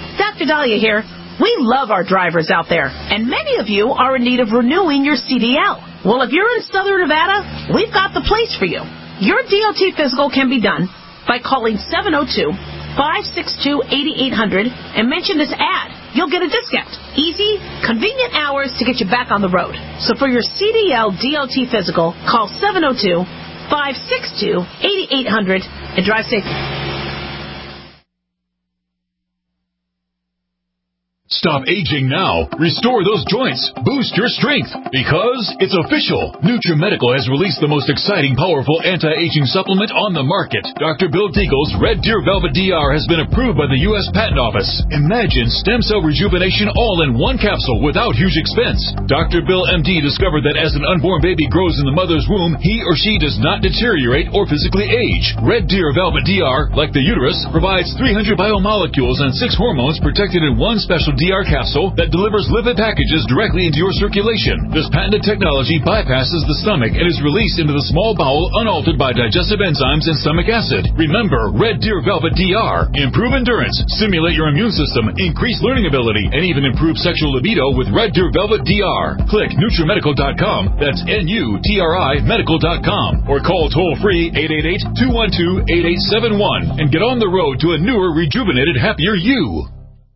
Doctor Dahlia here. We love our drivers out there, and many of you are in need of renewing your C D L. Well, if you're in Southern Nevada, we've got the place for you. Your D O T physical can be done by calling seven oh two, five six two, eight eight hundred and mention this ad. You'll get a discount. Easy, convenient hours to get you back on the road. So for your C D L D O T physical, call seven oh two, five six two, eight eight hundred and drive safe. Stop aging now. Restore those joints. Boost your strength. Because it's official. NutriMedical has released the most exciting, powerful anti-aging supplement on the market. Doctor Bill Deagle's Red Deer Velvet D R has been approved by the U S Patent Office. Imagine stem cell rejuvenation all in one capsule without huge expense. Doctor Bill M D discovered that as an unborn baby grows in the mother's womb, he or she does not deteriorate or physically age. Red Deer Velvet D R, like the uterus, provides three hundred biomolecules and six hormones protected in one special D R capsule that delivers lipid packages directly into your circulation. This patented technology bypasses the stomach and is released into the small bowel unaltered by digestive enzymes and stomach acid. Remember, Red Deer Velvet D R. Improve endurance, stimulate your immune system, increase learning ability, and even improve sexual libido with Red Deer Velvet D R. Click NutriMedical dot com, that's N U T R I medical dot com, or call toll-free eight eight eight, two one two, eight eight seven one and get on the road to a newer, rejuvenated, happier you.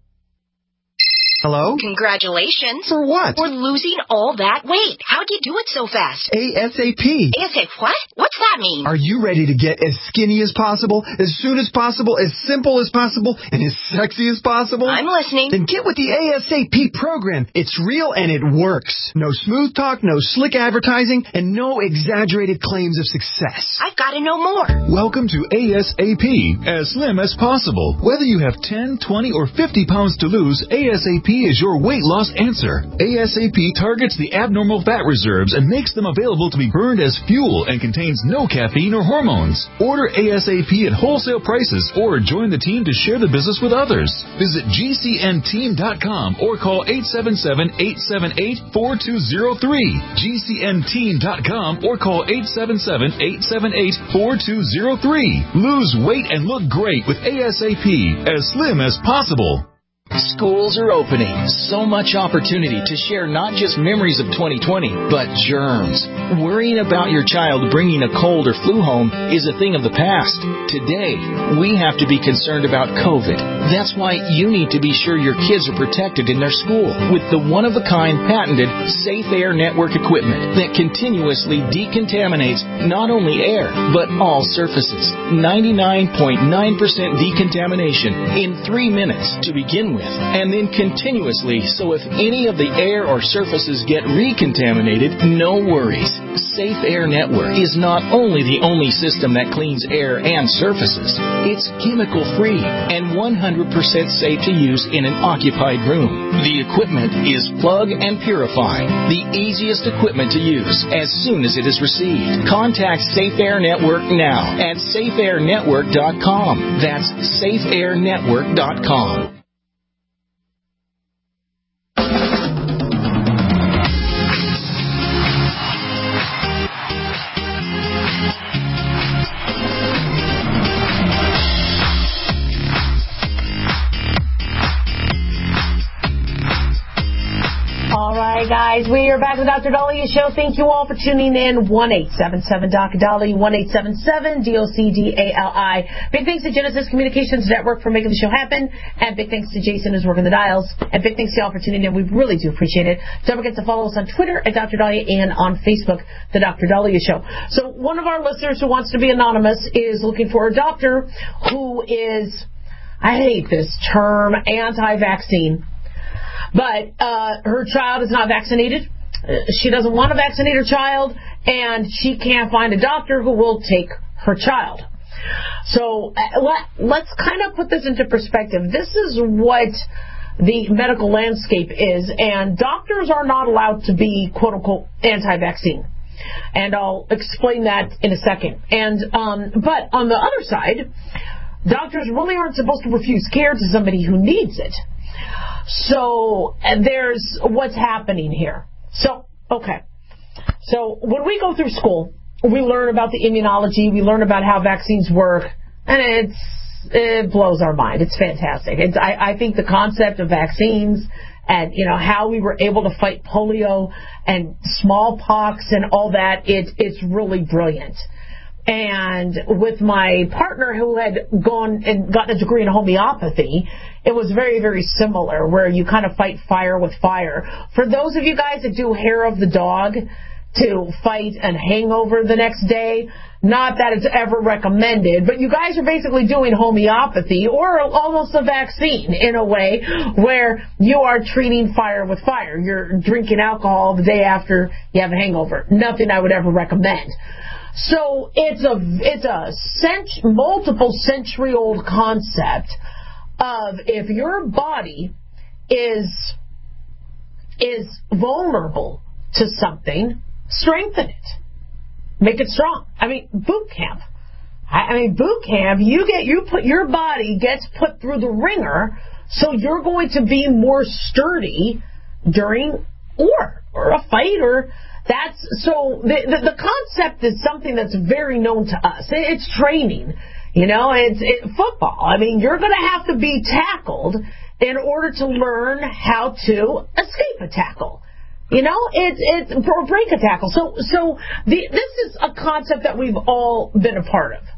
Hello? Congratulations. For what? For losing all that weight. How'd you do it so fast? ASAP. ASAP what? What's that mean? Are you ready to get as skinny as possible, as soon as possible, as simple as possible, and as sexy as possible? I'm listening. Then get with the ASAP program. It's real and it works. No smooth talk, no slick advertising, and no exaggerated claims of success. I've got to know more. Welcome to ASAP, as slim as possible. Whether you have ten, twenty, or fifty pounds to lose, ASAP is your weight loss answer. ASAP targets the abnormal fat reserves and makes them available to be burned as fuel and contains no caffeine or hormones. Order ASAP at wholesale prices or join the team to share the business with others. Visit G C N team dot com or call eight seven seven, eight seven eight, four two zero three. G C N team dot com or call eight seven seven, eight seven eight, four two zero three. Lose weight and look great with ASAP, as slim as possible. Schools are opening. So much opportunity to share not just memories of twenty twenty, but germs. Worrying about your child bringing a cold or flu home is a thing of the past. Today, we have to be concerned about COVID. That's why you need to be sure your kids are protected in their school with the one-of-a-kind patented Safe Air Network equipment that continuously decontaminates not only air, but all surfaces. ninety-nine point nine percent decontamination in three minutes to begin with. With, and then continuously, so if any of the air or surfaces get recontaminated, no worries. Safe Air Network is not only the only system that cleans air and surfaces, it's chemical-free and one hundred percent safe to use in an occupied room. The equipment is plug and purify, the easiest equipment to use as soon as it is received. Contact Safe Air Network now at safe air network dot com. That's safe air network dot com. Guys, we are back with Doctor Dahlia Show. Thank you all for tuning in. one eight seven seven Doctor Dahlia, one eight seven seven D O C D A L I. Big thanks to Genesis Communications Network for making the show happen. And big thanks to Jason who's working the dials. And big thanks to y'all for tuning in. We really do appreciate it. Don't forget to follow us on Twitter at Doctor Dahlia and on Facebook, The Doctor Dahlia Show. So one of our listeners who wants to be anonymous is looking for a doctor who is, I hate this term, anti-vaccine. But uh, her child is not vaccinated. Uh, she doesn't want to vaccinate her child, and she can't find a doctor who will take her child. So uh, let, let's kind of put this into perspective. This is what the medical landscape is, and doctors are not allowed to be, quote-unquote, anti-vaccine. And I'll explain that in a second. And um, but on the other side, doctors really aren't supposed to refuse care to somebody who needs it. So there's what's happening here. So, okay. So when we go through school, we learn about the immunology, we learn about how vaccines work, and it's it blows our mind. It's fantastic. It's, I, I think the concept of vaccines and, you know, how we were able to fight polio and smallpox and all that, it, it's really brilliant. And with my partner who had gone and gotten a degree in homeopathy, it was very, very similar, where you kind of fight fire with fire. For those of you guys that do hair of the dog to fight a hangover the next day, not that it's ever recommended, but you guys are basically doing homeopathy or almost a vaccine in a way where you are treating fire with fire. You're drinking alcohol the day after you have a hangover. Nothing I would ever recommend. So it's a it's a cent- multiple century old concept of if your body is is vulnerable to something, strengthen it, make it strong. I mean, boot camp. I, I mean, boot camp. You get you put your body gets put through the ringer, so you're going to be more sturdy during war or a fight or. That's so the, the the concept is something that's very known to us. It's training, you know. It's it, football. I mean, you're going to have to be tackled in order to learn how to escape a tackle. You know, it's it's or break a tackle. So so the, this is a concept that we've all been a part of.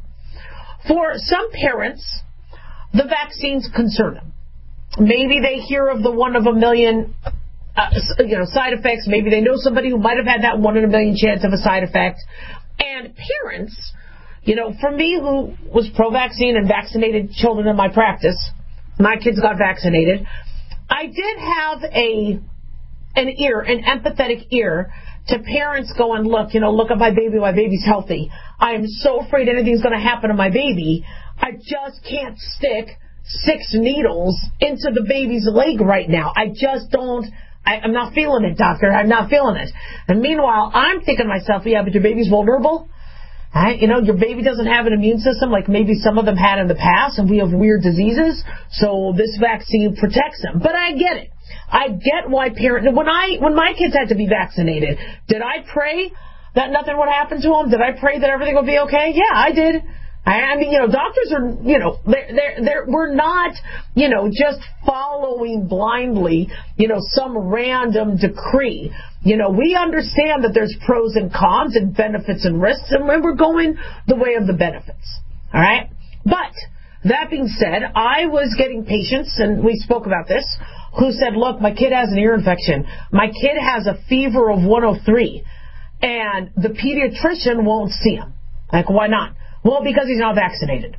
For some parents, the vaccines concern them. Maybe they hear of the one of a million. Uh, you know, side effects. Maybe they know somebody who might have had that one in a million chance of a side effect. And parents, you know, for me who was pro-vaccine and vaccinated children in my practice, my kids got vaccinated, I did have a an ear, an empathetic ear to parents going, look, you know, look at my baby, my baby's healthy. I am so afraid anything's going to happen to my baby. I just can't stick six needles into the baby's leg right now. I just don't. I, I'm not feeling it, doctor. I'm not feeling it. And meanwhile, I'm thinking to myself, yeah, but your baby's vulnerable. Right? You know, your baby doesn't have an immune system like maybe some of them had in the past, and we have weird diseases, so this vaccine protects them. But I get it. I get why parents... When I when my kids had to be vaccinated, did I pray that nothing would happen to them? Did I pray that everything would be okay? Yeah, I did. I mean, you know, doctors are, you know, they're, they're, they're, we're not, you know, just following blindly, you know, some random decree. You know, we understand that there's pros and cons and benefits and risks, and we're going the way of the benefits. All right? But, that being said, I was getting patients, and we spoke about this, who said, look, my kid has an ear infection. My kid has a fever of one oh three, and the pediatrician won't see him. Like, why not? Well, because he's not vaccinated.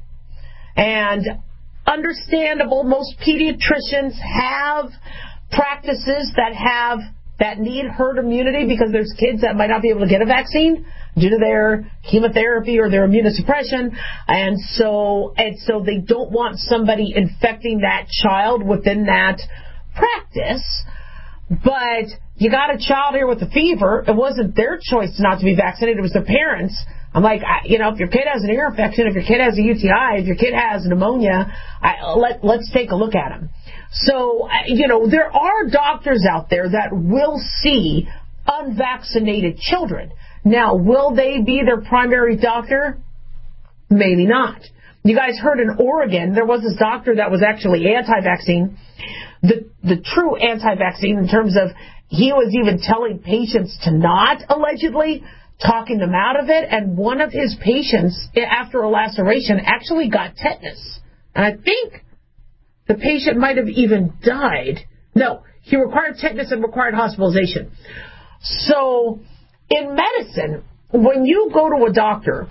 And understandable, most pediatricians have practices that have that need herd immunity because there's kids that might not be able to get a vaccine due to their chemotherapy or their immunosuppression. And so and so they don't want somebody infecting that child within that practice. But you got a child here with a fever. It wasn't their choice not to be vaccinated. It was their parents. I'm like, I, you know, if your kid has an ear infection, if your kid has a U T I, if your kid has pneumonia, I, let, let's take a look at him. So, you know, there are doctors out there that will see unvaccinated children. Now, will they be their primary doctor? Maybe not. You guys heard in Oregon, there was this doctor that was actually anti-vaccine, the, the true anti-vaccine in terms of he was even telling patients to not, allegedly, talking them out of it, and one of his patients, after a laceration, actually got tetanus. And I think the patient might have even died. No, he required tetanus and required hospitalization. So, in medicine, when you go to a doctor,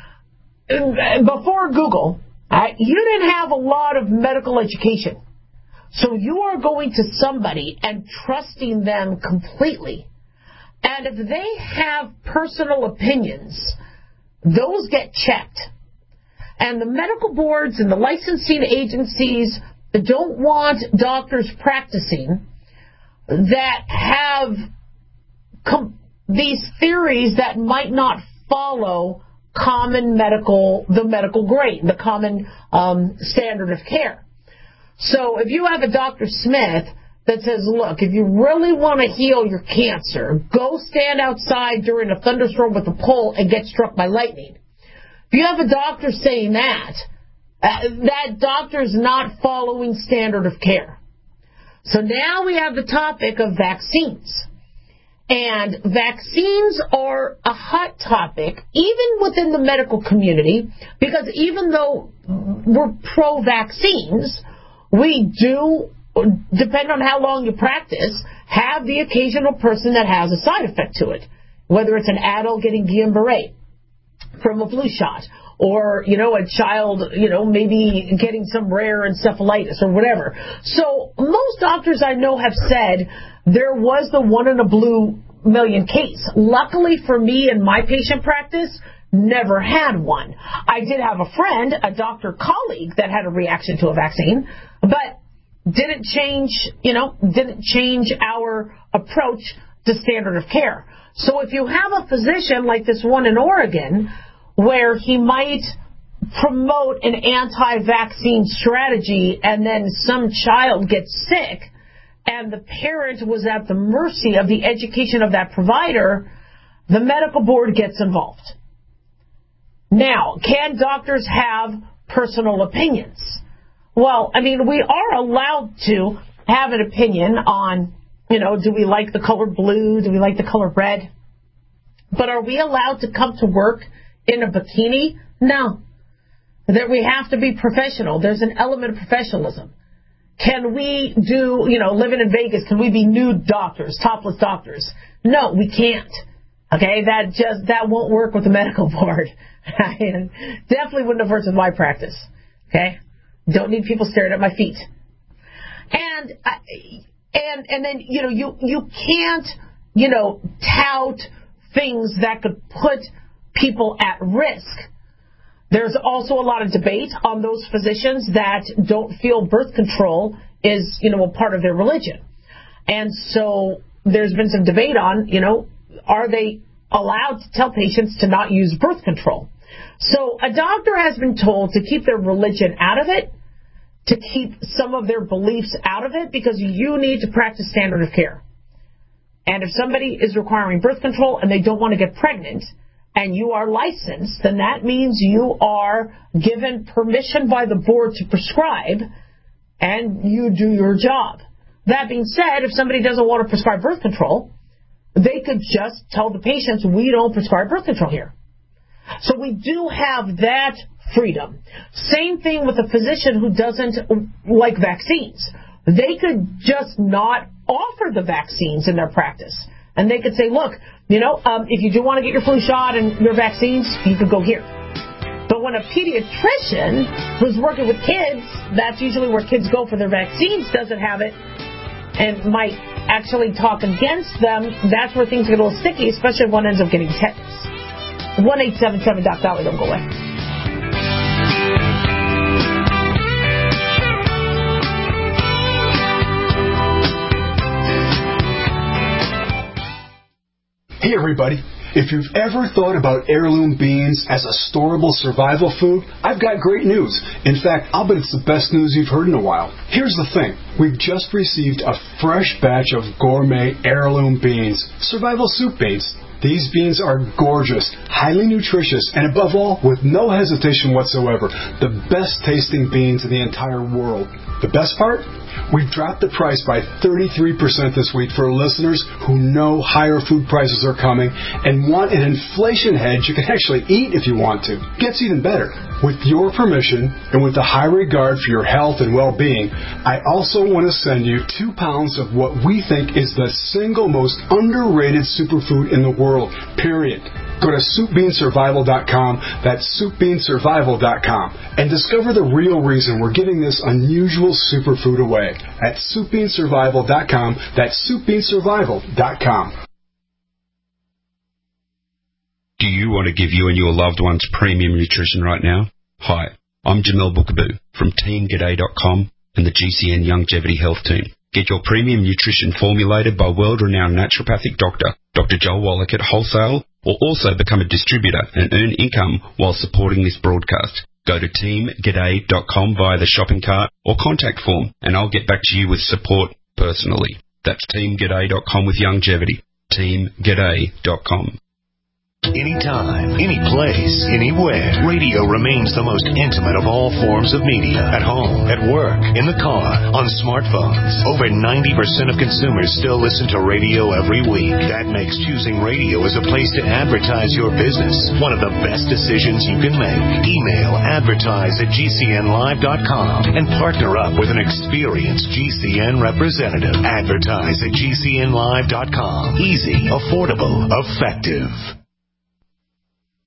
before Google, you didn't have a lot of medical education. So you are going to somebody and trusting them completely. And if they have personal opinions, those get checked. And the medical boards and the licensing agencies don't want doctors practicing that have com- these theories that might not follow common medical, the medical grade, the common um, standard of care. So if you have a Doctor Smith that says, look, if you really want to heal your cancer, go stand outside during a thunderstorm with a pole and get struck by lightning. If you have a doctor saying that, uh, that doctor's not following standard of care. So now we have the topic of vaccines. And vaccines are a hot topic, even within the medical community, because even though we're pro-vaccines, we do, depending on how long you practice, have the occasional person that has a side effect to it, whether it's an adult getting Guillain-Barré from a flu shot, or, you know, a child, you know, maybe getting some rare encephalitis or whatever. So most doctors I know have said there was the one in a blue million case. Luckily for me in my patient practice, never had one. I did have a friend, a doctor colleague, that had a reaction to a vaccine, but didn't change, you know, didn't change our approach to standard of care. So if you have a physician like this one in Oregon, where he might promote an anti-vaccine strategy and then some child gets sick and the parent was at the mercy of the education of that provider, the medical board gets involved. Now, can doctors have personal opinions? Well, I mean, we are allowed to have an opinion on, you know, do we like the color blue? Do we like the color red? But are we allowed to come to work in a bikini? No. That we have to be professional. There's an element of professionalism. Can we do, you know, living in Vegas, can we be nude doctors, topless doctors? No, we can't. Okay, that just, that won't work with the medical board. And definitely wouldn't have worked with my practice. Okay? Don't need people staring at my feet. And, and, and then, you know, you, you can't, you know, tout things that could put people at risk. There's also a lot of debate on those physicians that don't feel birth control is, you know, a part of their religion. And so there's been some debate on, you know, are they allowed to tell patients to not use birth control? So a doctor has been told to keep their religion out of it, to keep some of their beliefs out of it, because you need to practice standard of care. And if somebody is requiring birth control and they don't want to get pregnant, and you are licensed, then that means you are given permission by the board to prescribe, and you do your job. That being said, if somebody doesn't want to prescribe birth control, they could just tell the patients, we don't prescribe birth control here. So we do have that freedom. Same thing with a physician who doesn't like vaccines. They could just not offer the vaccines in their practice. And they could say, look, you know, um, if you do want to get your flu shot and your vaccines, you could go here. But when a pediatrician who's working with kids, that's usually where kids go for their vaccines, doesn't have it, and might actually talk against them, that's where things get a little sticky, especially if one ends up getting tetanus. one eight seven seven Doc Dolly, don't go away. Hey everybody, if you've ever thought about heirloom beans as a storable survival food, I've got great news. In fact, I'll bet it's the best news you've heard in a while. Here's the thing. We've just received a fresh batch of gourmet heirloom beans, survival soup beans. These beans are gorgeous, highly nutritious, and above all, with no hesitation whatsoever, the best tasting beans in the entire world. The best part? We've dropped the price by thirty-three percent this week for listeners who know higher food prices are coming and want an inflation hedge you can actually eat if you want to. Gets even better. With your permission and with the high regard for your health and well-being, I also want to send you two pounds of what we think is the single most underrated superfood in the world, period. Go to soup bean survival dot com, that's soup bean survival dot com, and discover the real reason we're giving this unusual superfood away at soup bean survival dot com, that's soup bean survival dot com. Do you want to give you and your loved ones premium nutrition right now? Hi, I'm Jamel Bookaboo from team g'day dot com and the G C N Longevity Health Team. Get your premium nutrition formulated by world-renowned naturopathic doctor, Doctor Joel Wallach at Wholesale, or also become a distributor and earn income while supporting this broadcast. Go to team g'day dot com via the shopping cart or contact form, and I'll get back to you with support personally. That's team g'day dot com with longevity. team g'day dot com. Anytime, any place, anywhere. Radio remains the most intimate of all forms of media. At home, at work, in the car, on smartphones. Over ninety percent of consumers still listen to radio every week. That makes choosing radio as a place to advertise your business one of the best decisions you can make. Email advertise at G C N live dot com and partner up with an experienced G C N representative. Advertise at G C N live dot com. Easy, affordable, effective.